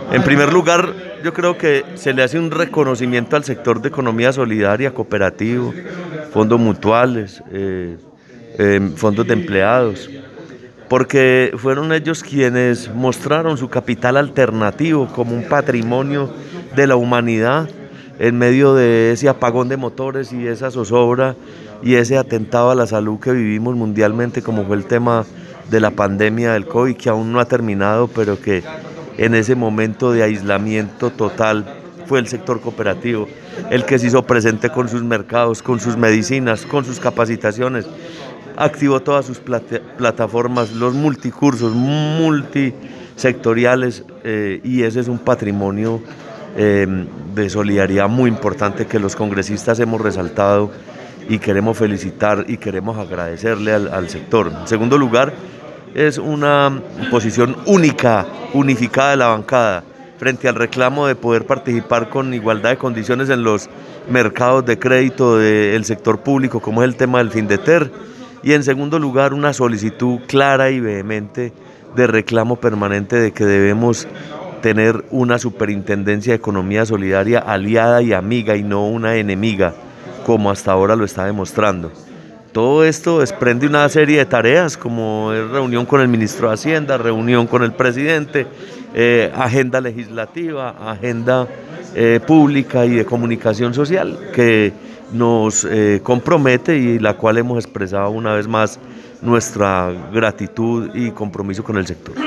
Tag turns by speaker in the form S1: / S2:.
S1: En primer lugar, yo creo que se le hace un reconocimiento al sector de economía solidaria, cooperativo, fondos mutuales, fondos de empleados, porque fueron ellos quienes mostraron su capital alternativo como un patrimonio de la humanidad en medio de ese apagón de motores y esa zozobra y ese atentado a la salud que vivimos mundialmente, como fue el tema de la pandemia del COVID, que aún no ha terminado, pero que en ese momento de aislamiento total fue el sector cooperativo el que se hizo presente con sus mercados, con sus medicinas, con sus capacitaciones, activó todas sus plataformas, los multicursos, multisectoriales, y ese es un patrimonio de solidaridad muy importante que los congresistas hemos resaltado y queremos felicitar y queremos agradecerle al sector. En segundo lugar, es una posición única, unificada de la bancada frente al reclamo de poder participar con igualdad de condiciones en los mercados de crédito del sector público, como es el tema del Findeter. Y en segundo lugar, una solicitud clara y vehemente de reclamo permanente de que debemos tener una superintendencia de economía solidaria aliada y amiga y no una enemiga, como hasta ahora lo está demostrando. Todo esto desprende una serie de tareas, como es reunión con el ministro de Hacienda, reunión con el presidente, agenda legislativa, agenda pública y de comunicación social, que nos compromete y la cual hemos expresado una vez más nuestra gratitud y compromiso con el sector.